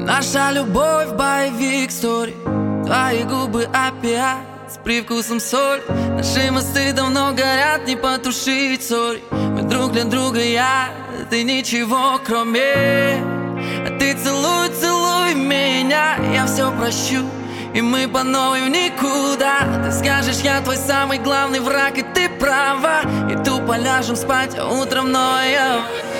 Наша любовь боевик стори. Твои губы опять с привкусом соль. Наши мосты давно горят, не потушить, сори. Мы друг для друга, ты ничего кроме. А ты целуй, целуй меня, я все прощу, и мы по новой в никуда. Ты скажешь, я твой самый главный враг, и ты права. И тупо ляжем спать, а утром ноем.